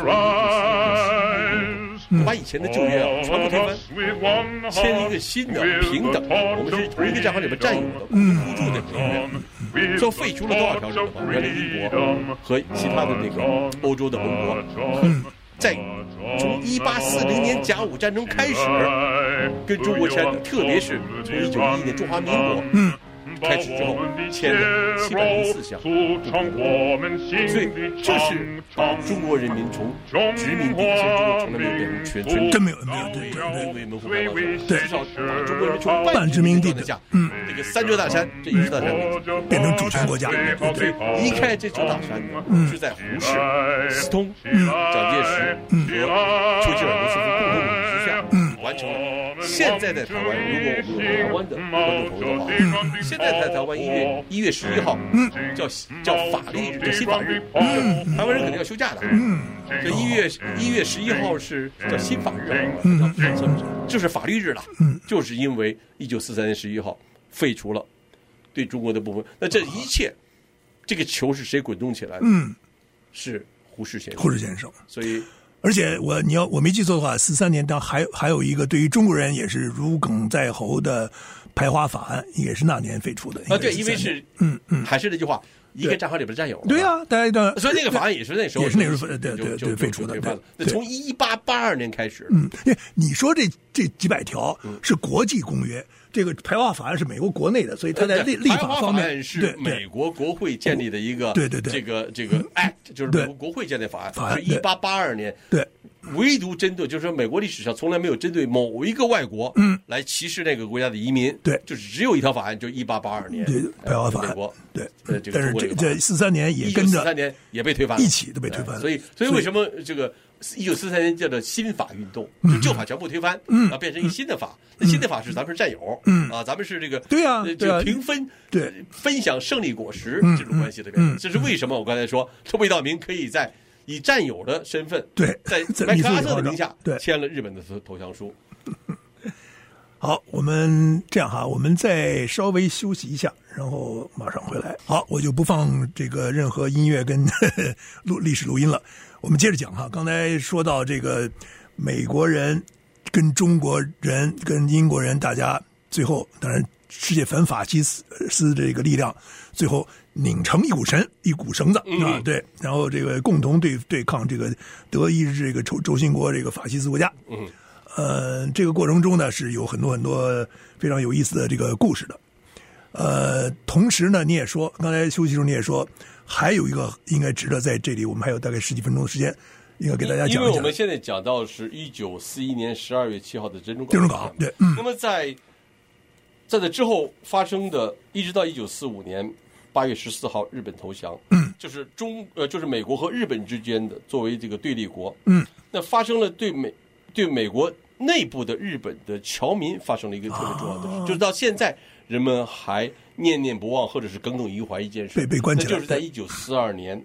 日，把以前的旧约全部推翻，签一个新的平等，我们是同一个战场里面占有的互助的合约，说废除了多少条日本，原来英国和其他的那个欧洲的盟国，在从1840年甲午战争开始跟中国签的，特别是从1911年中华民国开始之后签的704项，所以这是把中国人民从殖民地迁中国从来没有变成全真没有对门户开放， 对， 至少把中国人从半殖民地的下，这个三座大山，这一座大山变成主权国家， 所以离开这座大山是在胡适、斯通、蒋介石和丘吉尔、罗斯福共同努力之下完成了。现在在台湾，如果我们有台湾的观众朋友的话，现在在台湾1月11号，叫法律日，叫新法日，台湾人肯定要休假的。这1月11号是叫新法日，就是法律日了。就是因为1943年11号废除了对中国的部分，那这一切，这个球是谁滚动起来的？是胡适先生。所以。 而且我没记错的话，43年当还有一个对于中国人也是如鲠在喉的排华法案，也是那年废除的。 对，因为是还是那句话，一个战壕里边占有。 对啊，大家所以那个法案也是那时候对废除的。 那从1882年开始， 你说这几百条是国际公约。这个排华法案是美国国内的，所以它在立法方面是美国国会建立的一个对这个 act， 就是美国国会建立法案，是1882年对， 唯独针对就是说美国历史上从来没有针对某一个外国来歧视那个国家的移民， 对， 就是只有一条法案，就1882年对排华法案， 美国对， 但是这43年也跟着 43年也被推翻了， 一起都被推翻了， 所以为什么这个1943年叫做新法运动，就旧法全部推翻，变成一个新的法。那新的法是咱们是战友，咱们是这个对啊， 平分分享胜利果实这种关系的感觉。这是为什么？我刚才说，魏道明可以以战友的身份，在麦克阿瑟的名下签了日本的投降书。 好，我们这样哈，我们再稍微休息一下，然后马上回来。好，我就不放这个任何音乐跟历史录音了。我们接着讲哈，刚才说到这个美国人跟中国人跟英国人，大家最后当然世界反法西斯这个力量，最后拧成一股绳子啊，对，然后这个共同对抗这个德意日这个轴心国这个法西斯国家。这个过程中呢是有很多非常有意思的这个故事的。同时呢，你也说，刚才休息时候你也说，还有一个应该值得在这里，我们还有大概10几分钟的时间，应该给大家讲一讲。 因为我们现在讲到是1941年12月7号的珍珠港， 对， 那么在这之后发生的，一直到1945年8月14号日本投降，就是就是美国和日本之间的作为这个对立国，那发生了对美国内部的日本的侨民发生了一个特别重要的事，就是到现在人们还念念不忘或者是耿耿于怀一件事， 被关起来， 那就是在1942年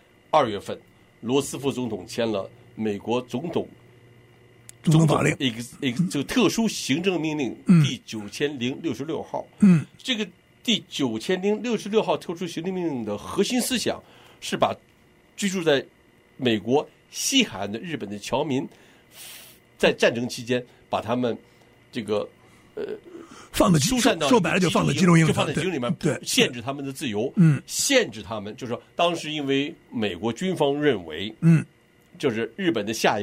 2月份，罗斯福总统签了美国总统法令， 这个特殊行政命令第9066号。这个第9066号特殊行政命令的核心思想是把居住在美国西海岸的日本的侨民，在战争期间把他们这个放在疏散到， 说白了就放在集中营里， 就放在集中里面，限制他们的自由，限制他们，就是说当时因为美国军方认为，就是日本的下一步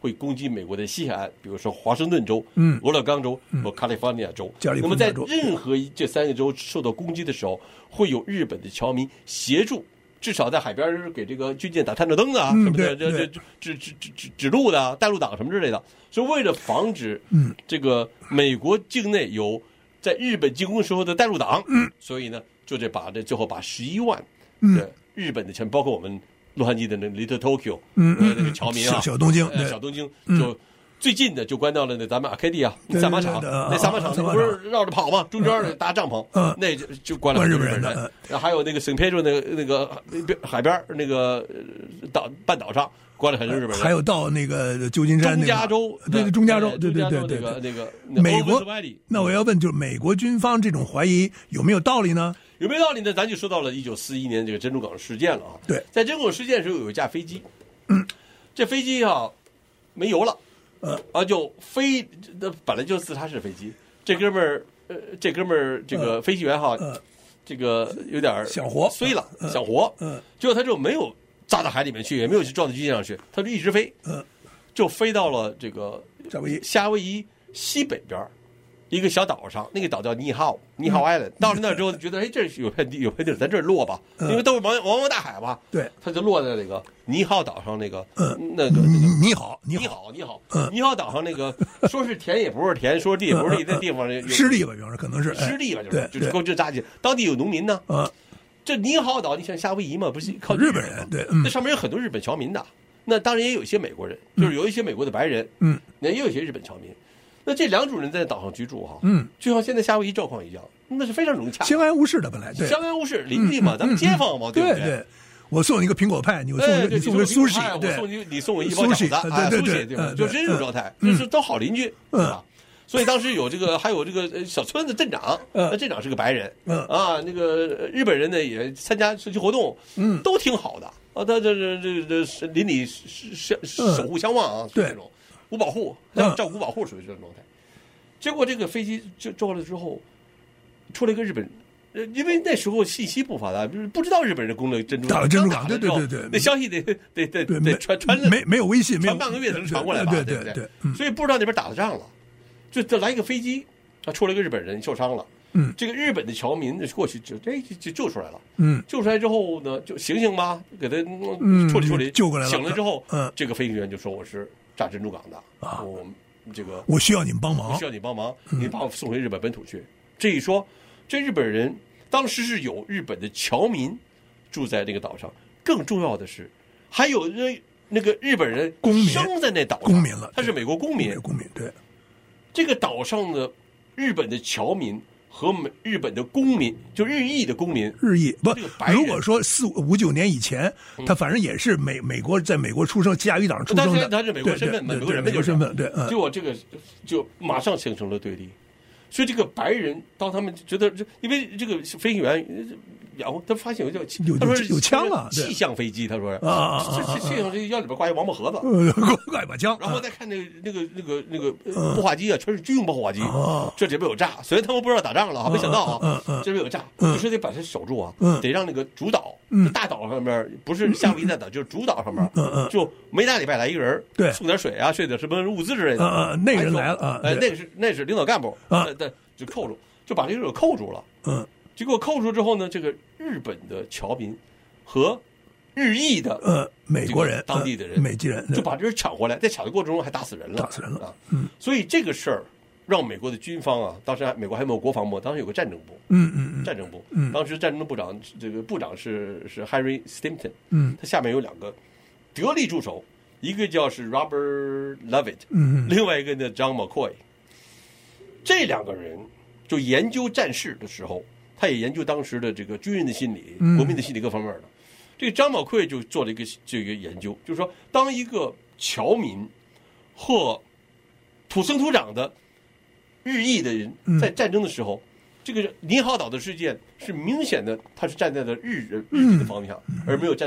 会攻击美国的西海岸，比如说华盛顿州、俄勒冈州和加利福尼亚州。那么在任何这3个州受到攻击的时候，会有日本的侨民协助，至少在海边给这个军舰打探照灯啊什么的，指路的带路党什么之类的。所以为了防止这个美国境内有在日本进攻时候的带路党，所以呢，就最后把11万的日本的侨民，包括我们洛杉矶的那 Little Tokyo 那个侨民啊， 小东京， 小东京就最近的就关到了咱们 Arcadia 赛马场，那赛马场不是绕着跑吗？中间搭帐篷，那就关了日本人。然后还有那个 San Pedro 那个海边那个半岛上关了很多日本人。 还有到那个旧金山中加州， 对中加州，对那个美国。那我要问，就是美国军方这种怀疑有没有道理呢？ 有没有道理呢？咱就说到了1941年这个珍珠港事件了啊。 对， 在珍珠港事件的时候有一架飞机，这飞机啊没油了，就飞，本来就是自杀式飞机。这哥们儿这个飞行员哈，这个有点想活， 衰了，想活，结果他就没有扎到海里面去，也没有去撞到军舰上去，他就一直飞，就飞到了这个夏威夷西北边一个小岛上，那个岛叫尼豪 Island。到了那之后，觉得这有片地儿，咱这儿落吧，因为都是茫茫大海嘛。 对， 他就落在那个尼豪岛上那个尼豪岛上那个，说是田也不是田，说是地也不是地，那地方湿地吧，可能是湿地吧，就是够扎进。当地有农民呢。这尼豪岛，你像夏威夷嘛，不是靠日本人，对， 那上面有很多日本侨民的。那当然也有一些美国人，就是有一些美国的白人，那也有一些日本侨民。那这两种人在岛上居住哈，就像现在夏威夷状况一样，那是非常融洽， 相安无事的。本来对， 相安无事，邻居嘛，咱们街坊嘛，对不对？ 对，我送你一个苹果派，你送个苏西， 你送我一包饺子，对吧？就是这种状态，就是都好邻居，对吧？所以当时有这个，还有这个小村的镇长，镇长是个白人，那个日本人呢也参加社区活动，都挺好的啊，他这邻里守护相望啊，这种。无保护，照顾保护属于这种状态。结果这个飞机就坐了之后，出了一个日本人，因为那时候信息不发达，不知道日本人攻了珍珠港， 打了珍珠港，对， 那消息得传， 没有微信， 传半个月才能传过来吧，对不对？所以不知道那边打了仗了，就来一个飞机，出了一个日本人受伤了。这个日本的侨民过去就救出来了。救出来之后呢，就醒吧，给他处理， 救过来了。 醒了之后，这个飞行员就说：“我是炸珍珠港的啊， 我需要你们帮忙， 你把我送回日本本土去。”这一说，这日本人当时是有日本的侨民住在那个岛上，更重要的是，还有那个日本人生在那岛上， 公民了， 他是美国公民， 对。 这个岛上的日本的侨民和日本的公民，就日裔的公民， 不，如果说59年以前，他反正也是美国，在美国出生，甲语党出生的， 他是美国身份，美国身份， 对。 结果这个就马上形成了对立，所以这个白人当他们觉得，因为这个飞行员他发现他说有枪啊， 气象飞机，他说气象飞机腰里边挂一王八盒子， 挂一把枪， 然后再看那个爆化机啊，全是军用爆化机，这里边有炸，虽然他们不知道打仗了，没想到啊，这里边有炸，就说得把它守住啊，得让那个主岛大岛上面不是夏威夷大岛，就是主岛上面，就每大礼拜来一个人， 对， 送点水啊，送点什么物资之类的， 那人来了， 那是领导干部就扣住，就把这个人扣住了，结果扣住之后呢，这个日本的侨民和日裔的美国人、 当地的人、 美籍人就把这人抢回来，在抢的过程中还打死人了啊！所以这个事儿让美国的军方啊，当时美国还没有国防部，当时有个战争部，战争部，当时战争部长这个部长是 Harry Stimson，他下面有2个得力助手，一个叫是 Robert Lovett，另外一个呢 John McCoy， 这2个人就研究战事的时候。他也研究当时的这个军人的心理、国民的心理各方面的。这个张宝贵就做了一个研究，就是说，当一个侨民或土生土长的日裔的人在战争的时候，这个尼豪岛的事件是明显的，他是站在了日裔的方向，而没有站在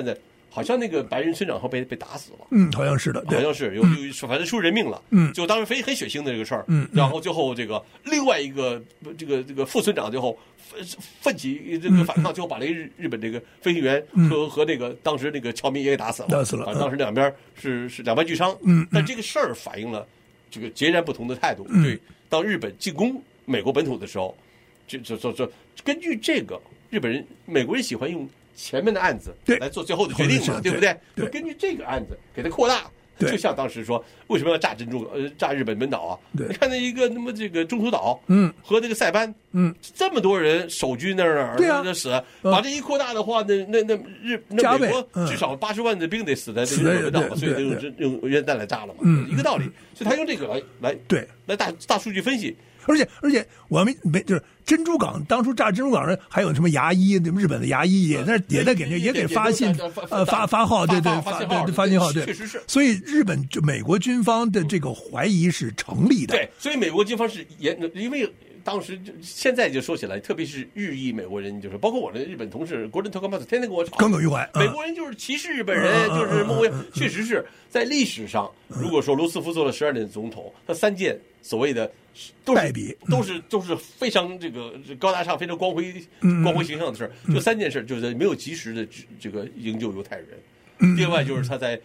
好像那个白人村长后被打死了， 好像是的， 好像是有反正出人命了，就当时很血腥的这个事儿，然后最后这个另外一个这个副村长最后奋起这个反抗，最后把那个日本这个飞行员和那个当时那个侨民也给打死了，反正当时两边是两败俱伤，但这个事儿反映了这个截然不同的态度，对，当日本进攻美国本土的时候，就根据这个美国人喜欢用前面的案子来做最后的决定嘛，对不对？就根据这个案子给它扩大，就像当时说为什么要炸炸日本本岛啊？你看那一个那么这个中途岛，和那个塞班，这么多人守军那儿那死，把这一扩大的话，那美国至少80万的兵得死在这个本岛嘛，所以用原子弹来炸了嘛，一个道理。所以他用这个来大数据分析。 而且我没就是珍珠港当初炸珍珠港人还有什么牙医，日本的牙医也在给发信发号，对发信号，对， 确实是。 所以美国军方的这个怀疑是成立的。 对，所以美国军方是因为当时现在就说起来，特别是日裔美国人，就是包括我的日本同事Gordon Tokumatsu，天天跟我吵耿耿于怀。 美国人就是歧视日本人，就是梦为确实是在历史上，如果说罗斯福做了12年总统，他3件所谓的都是非常这个高大上、非常光辉形象的事儿。就3件事，就是没有及时的这个营救犹太人。另外就是他在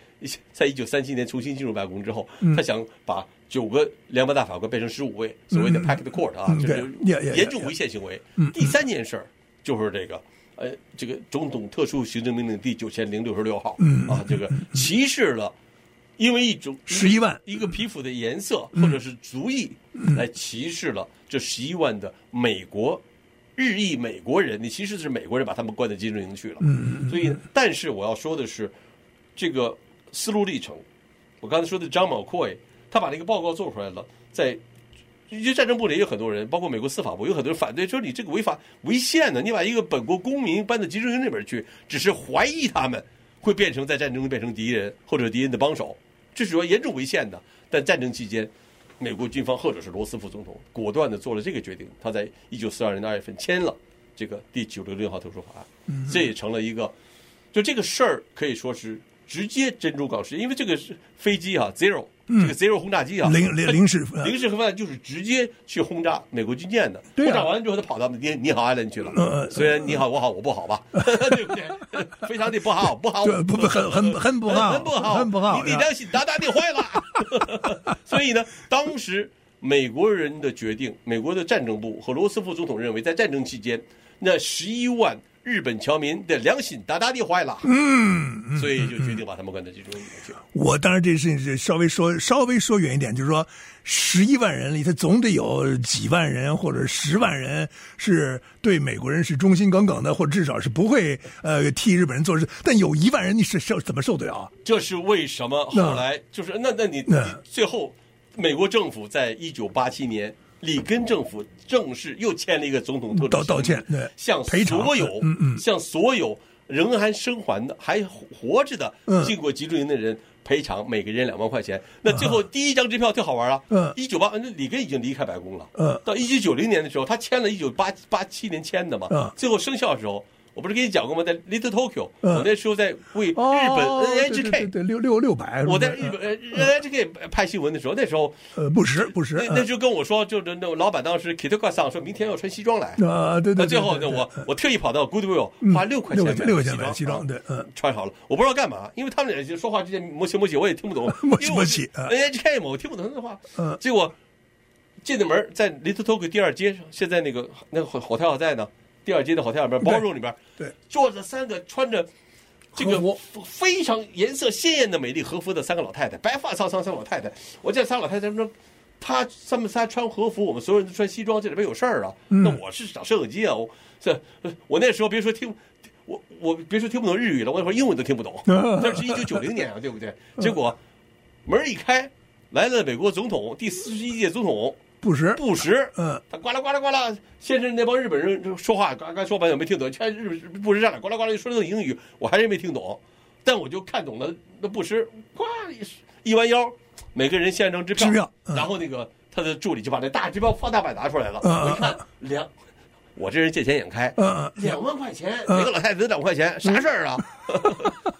1937年重新进入白宫之后，他想把9个联邦大法官变成15位，所谓的 packed court 啊，就是严重违宪行为。第3件事就是这个总统特殊行政命令第9066号啊，这个歧视了。因为11万一个皮肤的颜色或者是族裔来歧视了这11万的日裔美国人，你歧视的是美国人，把他们关在集中营去了。所以，但是我要说的是，这个思路历程，我刚才说的John McCoy，他把那个报告做出来了，在战争部里有很多人，包括美国司法部有很多人反对，说你这个违宪的，你把一个本国公民搬到集中营那边去，只是怀疑他们会在战争中变成敌人或者敌人的帮手，这是说严重违宪的。但战争期间，美国军方或者是罗斯福总统果断地做了这个决定，他在1942年的2月份签了这个第966号特殊法案，这也成了一个，就这个事儿可以说是直接珍珠港事件，因为这个飞机啊 Zero。这个 Zero 轰炸机啊， 零式核弹就是直接去轰炸美国军舰的。轰炸完了之后，他跑到你好 Island 去了。虽然你好我好我不好吧，对不对？非常的不好， 很不好， 你良心大大的坏了。所以呢，当时美国人的决定，美国的战争部和罗斯福总统认为，在战争期间，那11万日本侨民的良心大大的坏了，所以就决定把他们关在集中营里去。 我当然这事情是稍微说远一点，就是说11万人里，他总得有几万人或者10万人是对美国人是忠心耿耿的，或者至少是不会替日本人做事。但有1万人，你是怎么受得了？ 这是为什么后来就是那你最后美国政府在1987年。里根政府正式又签了一个总统特殊道歉，对， 向所有仍然生还的还活着的进过集中营的人赔偿每个人2万块钱。那最后第一张支票特好玩啊，198里根已经离开白宫了，到1990年的时候，他签了1987年签的嘛，最后生效的时候。我不是跟你讲过吗？在 Little Tokyo，我那时候在为日本 NHK 对600， 我在日本NHK 拍新闻的时候，那时候不实， 那就跟我说，就是那老板当时 Kitaka 桑说明天要穿西装来对， 最后呢，我特意跑到 Goodwill 花6块钱买西装，对， 穿好了，我不知道干嘛，因为他们俩说话之间磨叽，我也听不懂， 磨叽 NHK 嘛，我听不懂他的话，结果进的门在 Little Tokyo 第2街上，现在那个 hotel 还在呢。第2街的 hotel 里边，ballroom里边， 对，坐着3个穿着这个非常颜色鲜艳的美丽和服的3个老太太，白发苍苍3个老太太。我见3个老太太说，他们仨穿和服，我们所有人都穿西装，这里边有事儿啊。那我是找摄影机啊，我那时候别说听不懂日语了，我那会儿英文都听不懂。那是1990年啊，对不对？结果门一开，来了美国总统第41届总统。布什，他呱啦呱啦呱啦，先是那帮日本人说话，刚说半天没听懂，全布什上来呱啦呱啦就说那个英语，我还是没听懂，但我就看懂了。那布什呱一弯腰，每个人献张支票，然后那个他的助理就把那大支票放大版拿出来了。我一看我这人见钱眼开，2万块钱，每个老太太得2块钱，啥事儿啊？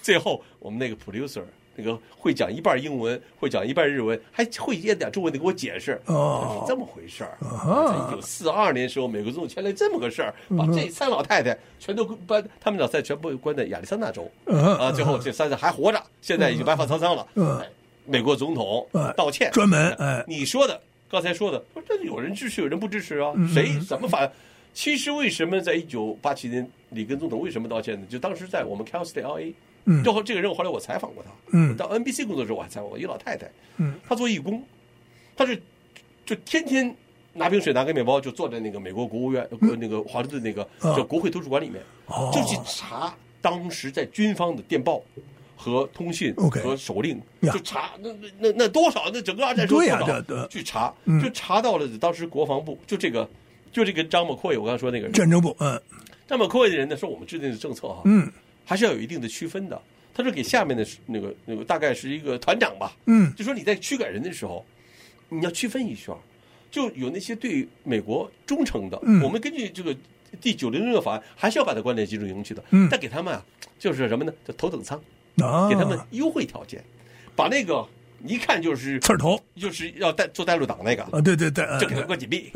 最后我们那个 producer 那个会讲一半英文，会讲一半日文，还会一点中文的给我解释。是这么回事儿。在1942年时候，美国总统签了这么个事儿，把这3老太太全都把他们老太太全部关在亚利桑那州。最后这3人还活着，现在已经白发苍苍了。美国总统道歉， 专门你说的刚才说的，这有人支持有人不支持啊？谁怎么反？其实为什么在1987年里根总统为什么道歉呢？就当时在我们 Cal State LA。然后这个人后来我采访过他，到 NBC 工作的时候我还采访过一老太太，她做义工，她就天天拿瓶水拿个面包就坐在那个美国国务院那个华盛顿那个叫国会图书馆里面，就去查当时在军方的电报和通信和手令，就查那多少那整个二战时候多少去查，就查到了当时国防部就这个张默克我刚才说那个人战争部， 张默克的人呢说我们制定的政策哈，还是要有一定的区分的。他说给下面的那个大概是一个团长吧，就说你在驱赶人的时候，你要区分一下，就有那些对美国忠诚的，我们根据这个第906法案还是要把它关在集中营去的，但给他们啊就是什么呢？就头等舱，给他们优惠条件，把那个一看就是刺儿头， 就是要做带路党那个对，就给他关紧闭。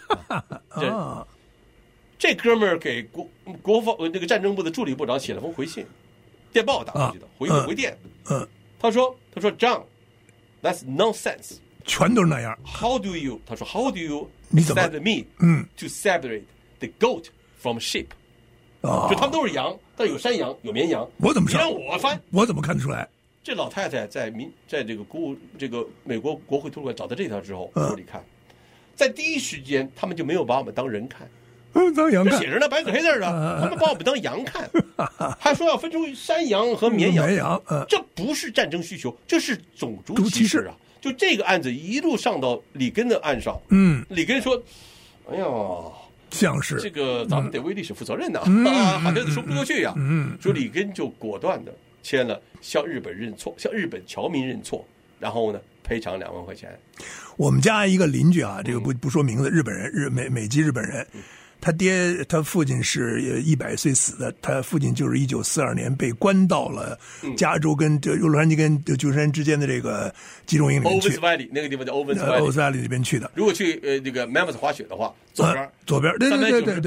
这哥们儿给国防那个战争部的助理部长写了封回信，电报打过去的，回电。他说 John, that's nonsense， 全都是那样。 How do you send me to separate the goat from sheep？ 就他们都是羊，但有山羊有绵羊。 我怎么你让我翻？ 我怎么看得出来？ 这老太太在这个美国国会图书馆找到这条之后，说你看，在第一时间他们就没有把我们当人看。 当羊看， 写着呢，白纸黑字的，他们把我们当羊看，还说要分出山羊和绵羊。这不是战争需求，这是种族歧视啊！就这个案子一路上到里根的案上，里根说：“哎呀， 像是这个咱们得为历史负责任呐，好像都说不过去呀。”说里根就果断的签了向日本认错，向日本侨民认错，然后呢赔偿2万块钱。 我们家一个邻居啊，这个不说名字，日本人，美籍日本人。他父亲是100岁死的，他父亲就是1942年被关到了加州跟洛杉矶跟旧金山之间的这个集中营里面去。 Owens Valley 那个地方叫 Owens Valley 那边去的。 如果去那个 Mammoth 滑雪的话，左边， 对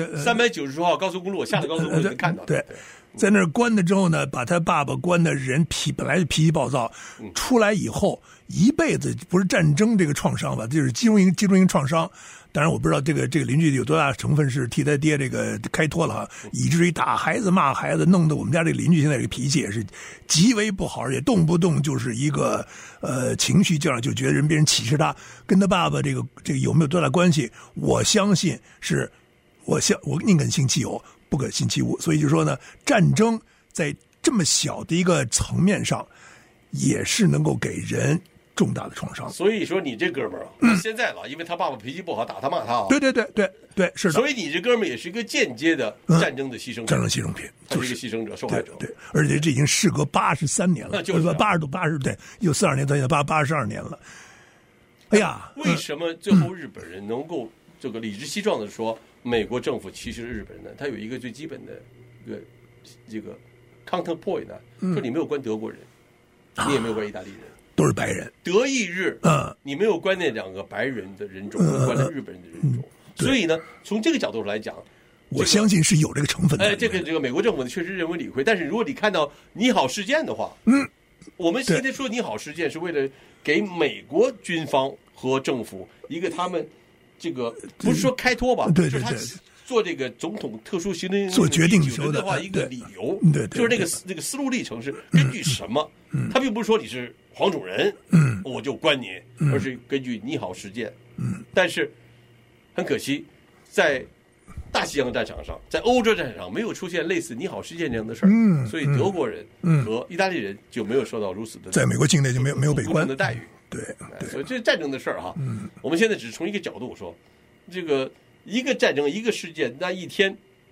390号高速公路，下了高速公路能看到。 对，在那儿关了之后呢，把他爸爸关的人本来就脾气暴躁，出来以后一辈子不是战争这个创伤吧，就是集中营创伤。当然我不知道这个邻居有多大成分是替他爹这个开脱了哈，以至于打孩子骂孩子，弄得我们家这个邻居现在这个脾气也是极为不好，而且动不动就是一个情绪劲儿，就觉得别人歧视他，跟他爸爸这个有没有多大关系？我相信是，我宁肯信其有，不可信其无。所以就说呢，战争在这么小的一个层面上，也是能够给人重大的创伤。 所以说你这哥们儿现在了，因为他爸爸脾气不好，打他骂他啊。 对，是的。 所以你这哥们儿也是一个间接的战争的牺牲者， 战争牺牲品， 就是一个牺牲者、受害者。 对，而且这已经事隔83年了， 就是 80对，1942年到现在82年了。哎呀， 为什么最后日本人能够这个理直气壮的说美国政府歧视日本人呢？他有一个最基本的这个 counterpoint 呢，说你没有关德国人，你也没有关意大利人。 都是白人， 德意日，你没有关那2个白人的人种，关了日本人的人种，所以呢，从这个角度来讲， 我相信是有这个成分的。 这个美国政府确实认为理亏，但是如果你看到你好事件的话，我们今天说你好事件是为了给美国军方和政府一个他们这个不是说开脱吧， 对， 做这个总统特殊行政做决定的话一个理由， 对， 就是那个思路历程是根据什么？他并不是说你是黄种人，我就关你，而是根据你好事件。但是很可惜，在大西洋战场上，在欧洲战场上没有出现类似你好事件这样的事儿，所以德国人和意大利人就没有受到如此的在美国境内就没有被关的待遇。对，所以这战争的事儿哈，我们现在只是从一个角度说，这个一个战争一个事件，那一天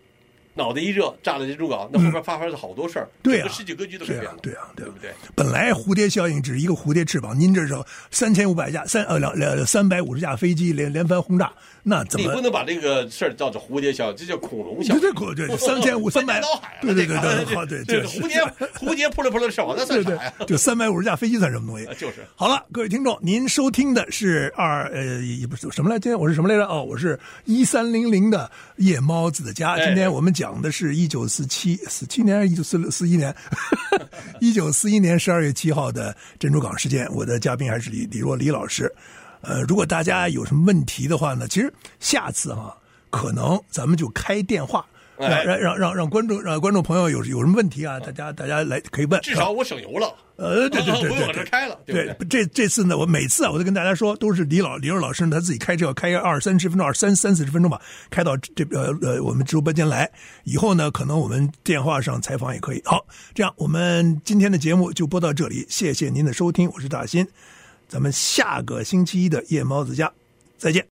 脑袋一热炸了珍珠港，那后边发生了好多事儿， 对啊， 整个世界格局都改变了， 对啊， 对不对？ 本来蝴蝶效应只是一个蝴蝶翅膀，您这是3500架350架飞机连番轰炸，那怎么？ 你不能把这个事儿叫做蝴蝶效应，这叫恐龙效应。 对，3500，对， 蝴蝶扑了翅膀，那算啥呀？ 就350架飞机算什么东西？ 就是。 好了，各位听众，您收听的是不是什么来？今天我是什么来着？哦，我是1300的夜猫子的家。今天我们讲的是47年还是1941年？1941年12月7号的珍珠港事件。我的嘉宾还是李若黎老师。如果大家有什么问题的话呢，其实下次可能咱们就开电话，让观众朋友有什么问题啊，大家来可以问。 至少我省油了。 对， 不往这开了。 对，这次呢，我每次我都跟大家说，都是李若老师他自己开车要开20-30分钟，30-40分钟吧，开到我们直播间来。以后呢，可能我们电话上采访也可以。好，这样我们今天的节目就播到这里，谢谢您的收听，我是大新，咱们下个星期一的夜猫子家再见。